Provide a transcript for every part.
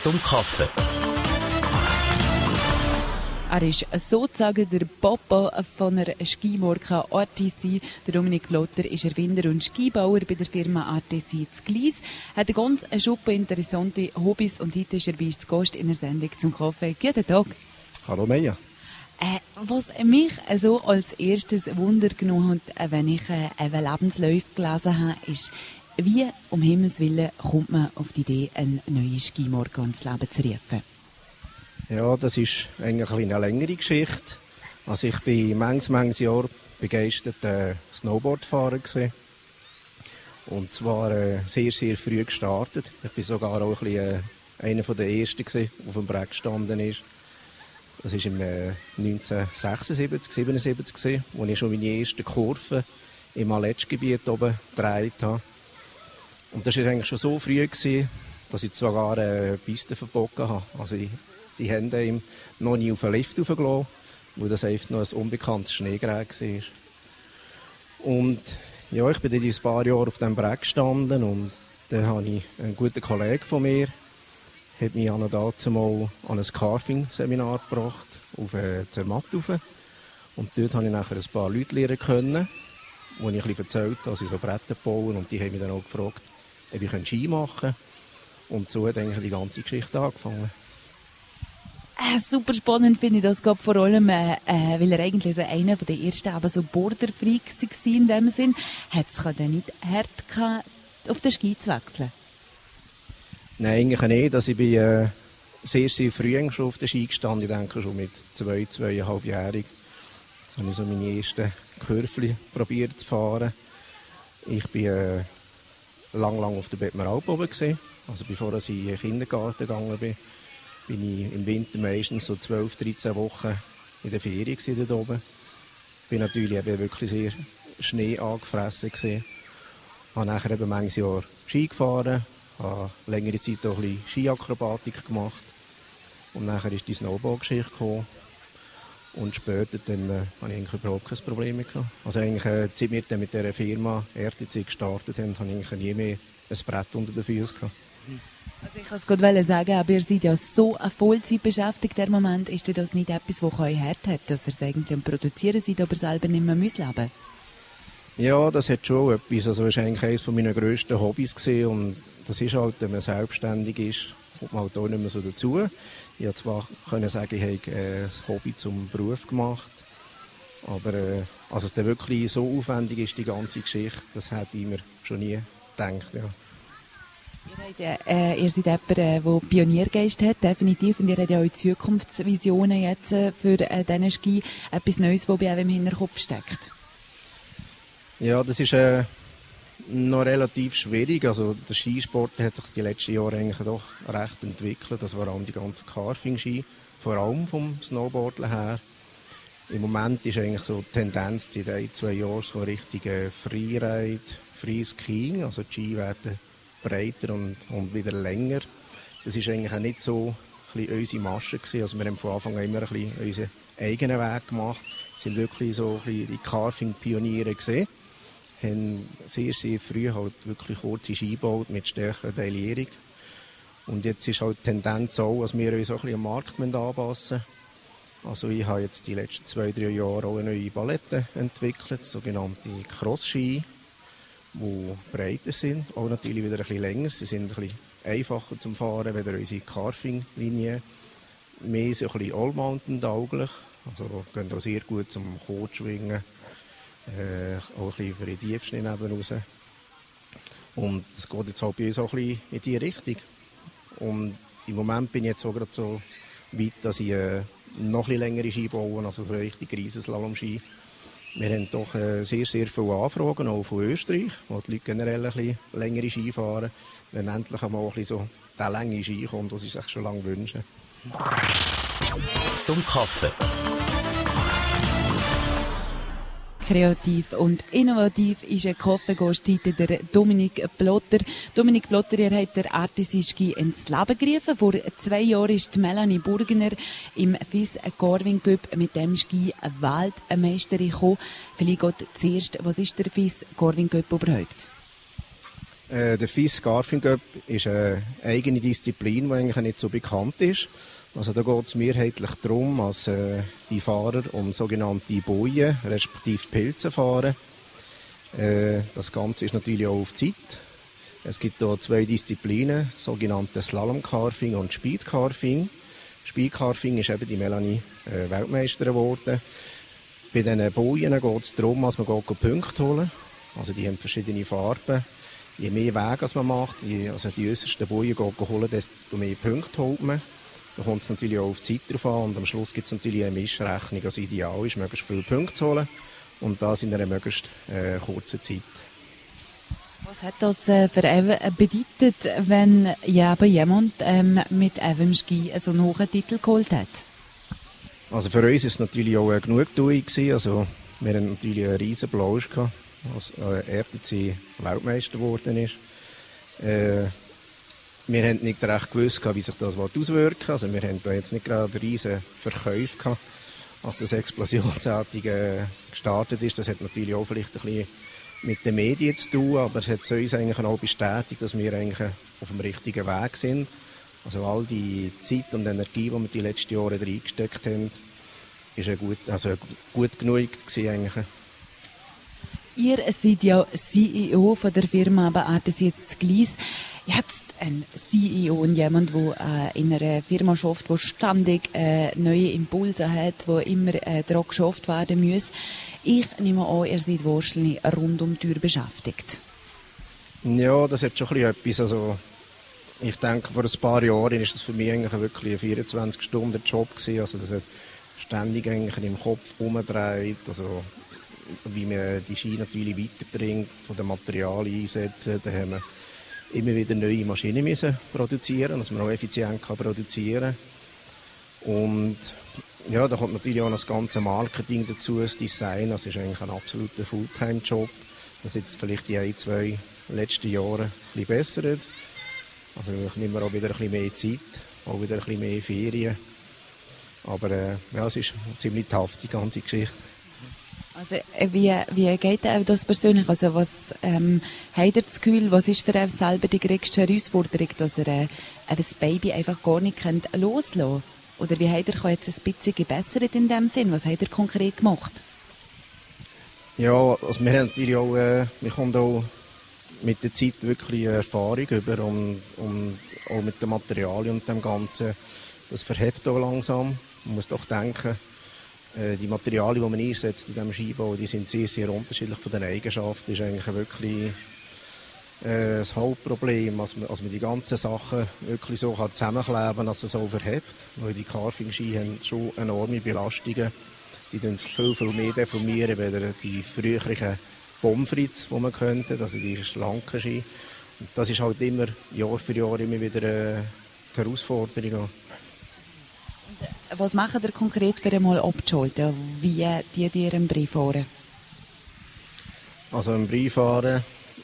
zum Kaffee. Er ist sozusagen der Papa von einer Skimarke RTC. Der Dominik Blotter ist Erfinder und Skibauer bei der Firma RTC zu Gleis. Er hat eine ganz Schuppe interessante Hobbys und heute ist er bei uns zu Gast in der Sendung zum Kaffee. Guten Tag. Hallo Meja. Was mich so als erstes Wunder genommen hat, wenn ich Lebensläufe gelesen habe, ist, wie um Himmels Willen kommt man auf die Idee, eine neue Skimarke ins Leben zu rufen? Ja, das ist eigentlich eine längere Geschichte. Also ich bin manches Jahr begeisterter Snowboardfahrer gewesen. Und zwar sehr, sehr früh gestartet. Ich bin sogar auch ein bisschen, einer der ersten gewesen, der auf dem Brett gestanden ist. Das war im 1976, 77 gewesen, wo ich schon meine ersten Kurven im Aletschgebiet oben gedreht habe. Und das war eigentlich schon so früh gewesen, dass ich sogar eine Piste verboten habe. Also sie haben ihm noch nie auf den Lift raufgelassen, weil das einfach noch ein unbekanntes Schneegerät war. Und ja, ich bin dann ein paar Jahre auf diesem Brett gestanden und dann habe ich einen guten Kollegen von mir, hat mich auch noch dazu mal an ein Carving-Seminar gebracht, auf Zermatt rauf. Und dort habe ich nachher ein paar Leute lernen können, wo ich ein bisschen erzählt habe, dass ich so Bretter bauen, und die haben mich dann auch gefragt, ob ich Ski machen kann. Und so hat eigentlich die ganze Geschichte angefangen. Super spannend finde ich das, gerade vor allem, weil er eigentlich so einer der ersten so Border-Freaks war in dem Sinn. Hat es dann nicht hart gehabt, auf den Ski zu wechseln? Nein, eigentlich nicht. Also ich bin sehr, sehr früh schon auf den Ski gestanden. Ich denke schon mit 2,5-jährig. Da habe ich so meine ersten Kurven probiert zu fahren. Ich bin lang auf der Bettmer Alp oben gewesen. Also bevor ich in den Kindergarten gegangen bin ich im Winter meistens so 12, 13 Wochen in der Ferien dort oben. Bin natürlich eben wirklich sehr Schnee angefressen gewesen. Habe nachher eben manches Jahr Ski gefahren, habe längere Zeit auch ein bisschen Skiakrobatik gemacht. Und nachher ist die Snowboard-Geschichte gekommen. Und später dann, habe ich eigentlich überhaupt kein Problem mehr gehabt. Also eigentlich, seit wir dann mit dieser Firma RTC gestartet haben, habe ich eigentlich nie mehr ein Brett unter den Füßen gehabt. Also ich kann es gerade sagen, aber ihr seid ja so Vollzeit beschäftigt im Moment. Ist das nicht etwas, das euch hart hat, dass ihr es eigentlich am Produzieren seid, aber selber nicht mehr leben müsst? Ja, das hat schon etwas. Also das war eigentlich eines meiner grössten Hobbys gewesen. Und das ist halt, wenn man selbstständig ist, kommt man halt auch nicht mehr so dazu. Ich konnte zwar sagen, ich habe ein Hobby zum Beruf gemacht, aber also es dann wirklich so aufwendig ist, die ganze Geschichte, das hätte ich mir schon nie gedacht. Ja. Ihr seid jemand, der Pioniergeist hat, definitiv, und ihr habt ja auch Zukunftsvisionen jetzt für diesen Ski, etwas Neues, das bei euch im Hinterkopf steckt. Ja, das ist noch relativ schwierig. Also der Skisport hat sich die letzten Jahre eigentlich doch recht entwickelt. Das vor allem die ganzen Carving-Ski, vor allem vom Snowboarden her. Im Moment ist eigentlich so die Tendenz seit 1-2 Jahren so Richtung Freeride, Freeskiing. Also die Ski werden breiter und wieder länger. Das ist eigentlich auch nicht so unsere Masche gewesen. Also wir haben von Anfang an immer ein bisschen unseren eigenen Weg gemacht. Wir sind wirklich so ein bisschen die Carving-Pioniere gewesen. Haben sehr, sehr früh halt wirklich kurze Ski gebaut mit stärkerer Taillierung. Und jetzt ist halt die Tendenz auch, dass wir uns auch ein bisschen am Markt anpassen müssen. Also ich habe jetzt die letzten 2-3 Jahre auch eine neue Palette entwickelt, sogenannte Cross-Ski, die breiter sind, auch natürlich wieder ein bisschen länger. Sie sind ein bisschen einfacher zum Fahren, als unsere Carving-Linie. Mehr so ein bisschen All-Mountain-tauglich, also gehen auch sehr gut zum Kurzschwingen, auch ein bisschen für die Tiefschnee neben raus. Und das geht jetzt halt bei uns auch ein bisschen in diese Richtung. Und im Moment bin ich jetzt auch gerade so weit, dass ich noch ein bisschen längere Ski baue, also so richtig Riesenslalom-Ski. Wir haben doch sehr, sehr viele Anfragen, auch von Österreich, wo die Leute generell ein bisschen längere Ski fahren. Wenn endlich einmal ein bisschen so der lange Ski kommt, was sie sich schon lange wünschen. Zum Kaffee. Kreativ und innovativ ist ein Kaffeegast heute der Dominik Blotter. Dominik Blotter, ihr habt der RTC-Ski ins Leben gerufen. Vor 2 Jahren ist Melanie Burgener im FIS Carving Cup mit dem Ski Weltmeisterin gekommen. Vielleicht geht zuerst, was ist der FIS Carving Cup überhaupt? Der FIS Garfing Cup ist eine eigene Disziplin, die eigentlich nicht so bekannt ist. Also da geht es mehrheitlich darum, dass die Fahrer um sogenannte Bojen, respektive Pilze fahren. Das Ganze ist natürlich auch auf Zeit. Es gibt hier 2 Disziplinen, sogenannte Slalom-Carving und Speed-Carving. Speed-Carving ist eben die Melanie Weltmeisterin geworden. Bei diesen Bojen geht es darum, dass man Punkte holen. Also die haben verschiedene Farben. Je mehr Wege man macht, also die äußersten Bojen holen, desto mehr Punkte holt man. Da kommt es natürlich auch auf die Zeit drauf an und am Schluss gibt es natürlich eine Mischrechnung. Also ideal ist, möglichst viele Punkte zu holen und das in einer möglichst kurzen Zeit. Was hat das bedeutet, wenn jemand mit einem Ski so einen hohen Titel geholt hat? Also für uns war es natürlich auch eine Genugtuung. Also wir hatten natürlich einen riesen Plausch, als RTC Weltmeister geworden ist. Wir haben nicht recht gewusst, wie sich das auswirken will. Also wir haben da jetzt nicht gerade riesen Verkäufe gehabt, als das explosionsartig gestartet ist. Das hat natürlich auch vielleicht ein bisschen mit den Medien zu tun, aber es hat uns eigentlich auch bestätigt, dass wir eigentlich auf dem richtigen Weg sind. Also all die Zeit und Energie, die wir die letzten Jahre reingesteckt haben, ist gut genug gewesen eigentlich. Ihr seid ja CEO von der Firma RTC jetzt Glies. Jetzt ein CEO und jemand, der in einer Firma schafft, der ständig neue Impulse hat, wo immer daran geschafft werden muss. Ich nehme an, ihr seid wahrscheinlich rund um die Tür beschäftigt. Ja, das hat schon ein bisschen etwas. Also, ich denke, vor ein paar Jahren war das für mich eigentlich wirklich ein 24-Stunden-Job gewesen. Also, das hat ständig eigentlich im Kopf umgedreht. Also, wie man die Ski natürlich weiterbringt, von den Materialien einsetzen. Da haben wir immer wieder neue Maschinen müssen produzieren, dass man auch effizient produzieren kann. Und ja, da kommt natürlich auch noch das ganze Marketing dazu, das Design. Das ist eigentlich ein absoluter Fulltime-Job. Das jetzt vielleicht die 1-2 letzten Jahre ein bisschen bessert. Also ich nehme auch wieder ein bisschen mehr Zeit, auch wieder ein bisschen mehr Ferien. Aber ja, es ist ziemlich tough, die ganze Geschichte. Also wie geht das persönlich? Also was habt ihr das Gefühl, was ist für euch selber die größte Herausforderung, dass ihr das Baby einfach gar nicht loslassen könnt? Oder wie habt ihr jetzt ein bisschen gebessert in dem Sinn? Was habt ihr konkret gemacht? Ja, also wir haben natürlich auch, wir kommen auch mit der Zeit wirklich Erfahrung über und auch mit den Materialien und dem Ganzen. Das verhebt auch langsam. Man muss doch denken, die Materialien, die man einsetzt in diesem Skibau, die sind sehr, sehr unterschiedlich von den Eigenschaften. Das ist eigentlich wirklich das Hauptproblem, dass man die ganzen Sachen wirklich so zusammenkleben kann, dass es so verhebt. Weil die Carving-Ski haben schon enorme Belastungen. Die sich viel, viel mehr deformieren als die früheren Pommes frites, die man könnte, also die schlanken Ski. Und das ist halt immer, Jahr für Jahr, immer wieder die Herausforderung. Was macht ihr konkret für einmal abzuschalten? Wie die dir einen Brief fahren? Also einen Brief fahren,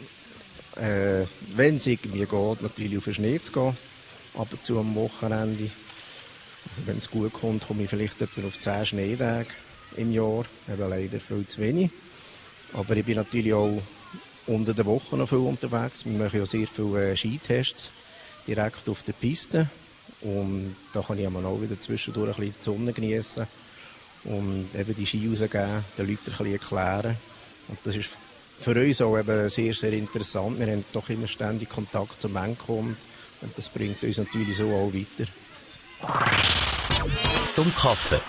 wenn es irgendwie geht, natürlich auf den Schnee zu gehen, ab und zu am Wochenende. Also wenn es gut kommt, komme ich vielleicht etwa auf 10 Schneetage im Jahr, eben leider viel zu wenig. Aber ich bin natürlich auch unter der Woche noch viel unterwegs. Wir machen ja sehr viele Skitests direkt auf der Piste. Und da kann ich auch wieder zwischendurch ein bisschen die Sonne genießen und eben die Ski rausgeben, den Leuten ein bisschen erklären. Und das ist für uns auch eben sehr, sehr interessant. Wir haben doch immer ständig Kontakt zum Endkunden und das bringt uns natürlich so auch weiter. Zum Kaffee.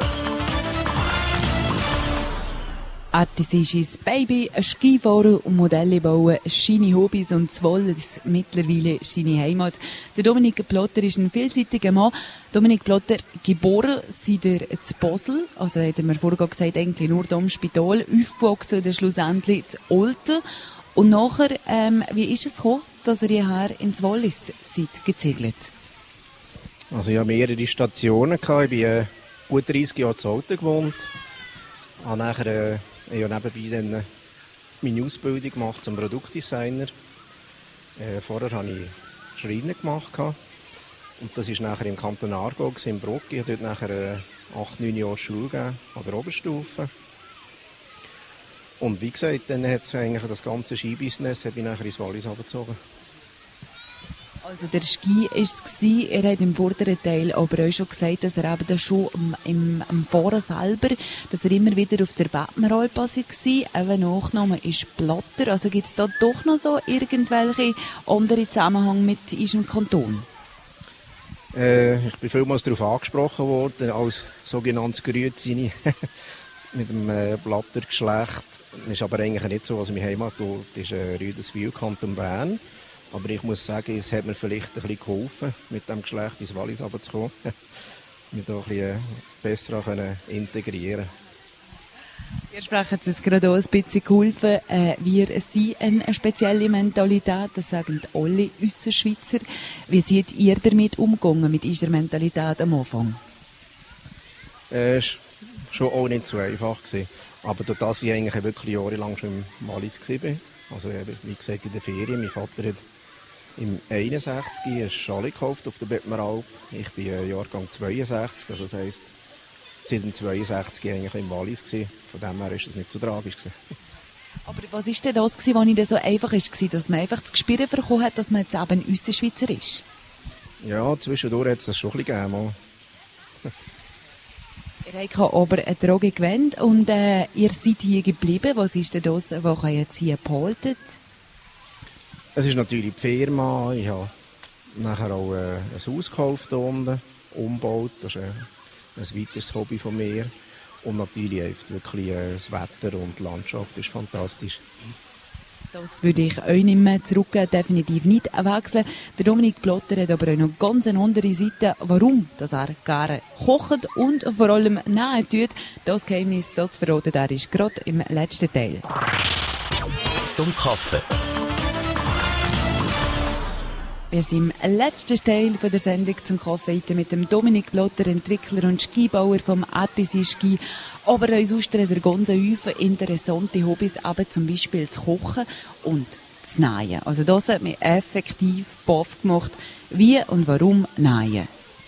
RTC Skis Baby, Skifahrer und Modelle bauen, seine Hobbys und Zwolle, das ist mittlerweile seine Heimat. Der Dominik Plotter ist ein vielseitiger Mann. Dominik Plotter, geboren seid ihr zu Basel, also hat er mir vorher gesagt, eigentlich nur da im Spital, aufgewachsen, dann schlussendlich zu Olten. Und nachher, wie ist es gekommen, dass ihr hierher ins Wallis seid gezegelt? Also ich habe mehrere Stationen gehabt. Ich habe gut 30 Jahre zu Olten gewohnt. Habe nachher nebenbei dann meine Ausbildung gemacht zum Produktdesigner. Vorher habe ich Schreiner gemacht. Und das war nachher im Kanton Aargau, in Bruck. Ich habe dort nachher 8-9 Jahre Schule gegeben, an der Oberstufe. Und wie gesagt, dann hat es eigentlich das ganze Skibusiness habe ich nachher ins Wallis abgezogen. Also der Ski war es. Er hat im vorderen Teil aber auch schon gesagt, dass er eben da schon am Fahren selber, dass er immer wieder auf der Battenalp war. Eben Nachname ist Blatter. Also gibt es da doch noch so irgendwelche andere Zusammenhänge mit unserem Kanton? Ich bin vielmals darauf angesprochen worden, als sogenanntes Grüezi mit dem Blattergeschlecht. Das ist aber eigentlich nicht so, also mein Heimatort ist Rüdeswil, Kanton Bern. Aber ich muss sagen, es hat mir vielleicht ein bisschen geholfen, mit diesem Geschlecht ins Wallis runterzukommen. Mich da ein bisschen besser integrieren. Wir sprechen jetzt gerade auch ein bisschen geholfen. Wir sind eine spezielle Mentalität, das sagen alle unsere Schweizer. Wie seid ihr damit umgegangen, mit unserer Mentalität am Anfang? Es war schon auch nicht so einfach gewesen. Aber durch das ich eigentlich wirklich jahrelang schon im Wallis war. Also wie gesagt in der Ferien. Mein Vater hat im 61 eine Schale gekauft auf der Bettmeralp. Ich bin Jahrgang 62, also das heisst, seit dem 62 eigentlich im Wallis gewesen. Von dem her war das nicht so tragisch gewesen. Aber was war denn das, was nicht so einfach war, dass man einfach das Gespür bekommen hat, dass man jetzt eben unser Schweizer ist? Ja, zwischendurch hat es das schon ein bisschen gegeben. Ihr habt aber eine Droge gewählt und ihr seid hier geblieben. Was ist denn das, was ihr jetzt hier behalten? Es ist natürlich die Firma. Ich habe nachher auch ein Haus gekauft hier unten, umgebaut. Das ist ein weiteres Hobby von mir. Und natürlich wirklich das Wetter und die Landschaft ist fantastisch. Das würde ich euch nicht mehr zurückgeben, definitiv nicht wechseln. Der Dominik Blatter hat aber auch noch ganz eine andere Seite, warum dass er gerne kocht und vor allem nähen tut. Das Geheimnis, das verratet er ist gerade im letzten Teil. Zum Kaffee. Wir sind im letzten Teil der Sendung zum Kaffee mit dem Dominik Blatter, Entwickler und Skibauer vom ATC Ski. Aber uns austern der ganze Haufen interessante Hobbys, eben zum Beispiel das Kochen und das Nähen. Also das hat mich effektiv baff gemacht. Wie und warum nähen?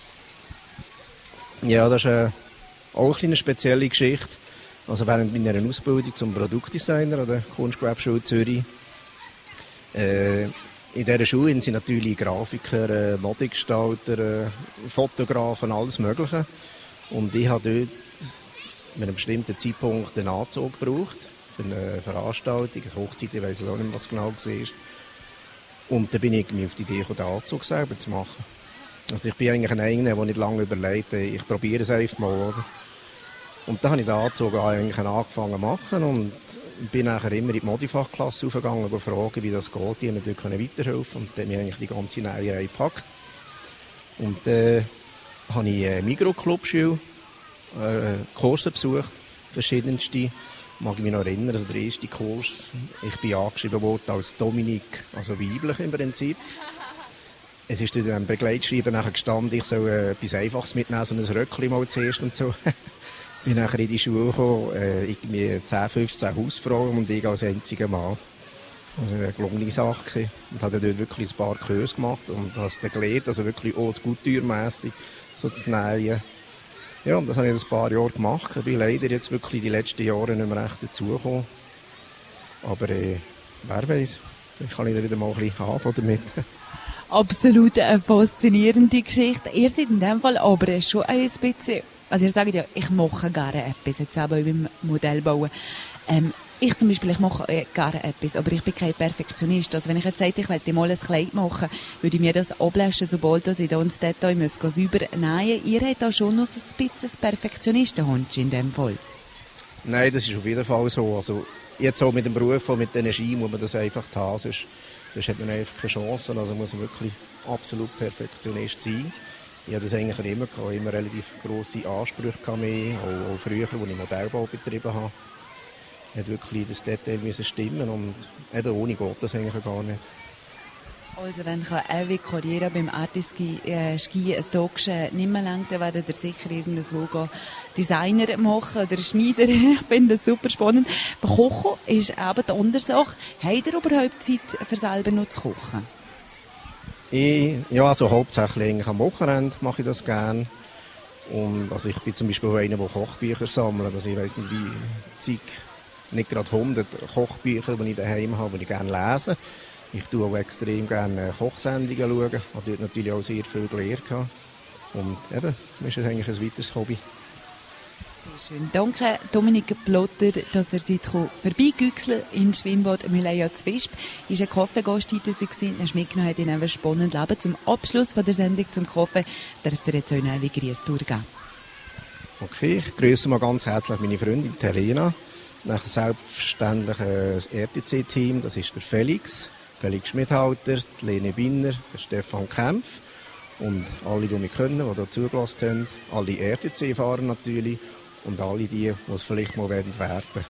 Ja, das ist auch eine spezielle Geschichte. Also während meiner Ausbildung zum Produktdesigner an der Kunstgewerbeschule Zürich in dieser Schule sind natürlich Grafiker, Modegestalter, Fotografen, alles Mögliche. Und ich habe dort mit einem bestimmten Zeitpunkt einen Anzug gebraucht für eine Veranstaltung, eine Hochzeit, ich weiss auch nicht mehr, was genau war. Und dann bin ich mir auf die Idee gekommen, den Anzug selber zu machen. Also ich bin eigentlich einer, der nicht lange überlegt, ich probiere es einfach mal, oder? Und dann habe ich den Anzug eigentlich angefangen zu machen und bin nachher immer in die Modifachklasse aufgegangen und fragen, wie das geht. Die haben mir dort weiterhelfen und dann habe ich eigentlich die ganze Näherei gepackt. Und dann habe ich eine Mikroclub-Schule, Kurse besucht, verschiedenste. Mag ich mich noch erinnern, also der erste Kurs, ich bin angeschrieben worden als Dominik, also weiblich im Prinzip. Es ist in einem Begleitschreiben nachher gestanden, ich soll etwas Einfaches mitnehmen, so ein Röckchen mal zuerst und so. Ich bin nachher in die Schule gekommen, irgendwie 10, 15 Hausfrauen und ich als einziger Mann. Also eine gelungene Sache gewesen. Und habe dort wirklich ein paar Kurse gemacht und habe es dann gelernt, also wirklich haute couture-mässig so zu nähen. Ja, und das habe ich ein paar Jahre gemacht. Ich bin leider jetzt wirklich die letzten Jahre nicht mehr recht dazugekommen. Aber wer weiß, ich kann wieder mal ein bisschen anfangen damit. Absolut eine faszinierende Geschichte. Ihr seid in dem Fall aber schon ein bisschen, also ihr sagt ja, ich mache gerne etwas, jetzt auch beim Modellbauen. Ich zum Beispiel, ich mache gerne etwas, aber ich bin kein Perfektionist. Also wenn ich jetzt sage, ich möchte mal ein Kleid machen, würde ich mir das ablöschen, sobald ich da ins Detail sauber nähen muss. Ihr habt da schon noch so ein bisschen ein Perfektionisten-Handchen in dem Fall. Nein, das ist auf jeden Fall so. Also jetzt auch mit dem Beruf und mit der Energie muss man das einfach haben, sonst hat man einfach keine Chance. Also muss man wirklich absolut Perfektionist sein. Ich hatte das eigentlich immer gehabt, immer relativ grosse Ansprüche gehabt, auch früher, als ich Modellbau betrieben habe. Hat wirklich das Detail müssen stimmen und eben ohne geht das eigentlich gar nicht. Also wenn ich ewig Karriere beim Artist-Ski ein Tag nicht mehr lenkt, dann werdet ihr sicher irgendwo Designer machen oder Schneider. Ich finde das super spannend. Beim Kochen ist eben die andere Sache. Habt ihr überhaupt Zeit, für selber noch zu kochen? Ja, also hauptsächlich eigentlich am Wochenende mache ich das gerne. Und also ich bin zum Beispiel auch einer, der Kochbücher sammelt. Also ich weiss nicht, wie nicht gerade 100 Kochbücher, die ich daheim habe, die ich gerne lese. Ich schaue auch extrem gerne Kochsendungen. Ich habe dort natürlich auch sehr viel gelernt. Und eben, das ist eigentlich ein weiteres Hobby. Sehr schön. Danke Dominik Plotter, dass er vorbeigüchselt ins Schwimmbad Mülleia zu Visp. Ist ein Kaffeegast heute gewesen, er mitgenommen hat in einem spannenden Leben. Zum Abschluss von der Sendung zum Kaffee darf ihr jetzt auch eine Grüßtour geben. Okay, ich grüße mal ganz herzlich meine Freundin Terena. Nachher selbstverständlich das RTC-Team, das ist der Felix Schmidhalter, die Lene Binner, der Stefan Kempf und alle, die mich kennen, die hier zugelassen haben, alle RTC-Fahrer natürlich und alle die es vielleicht mal werden.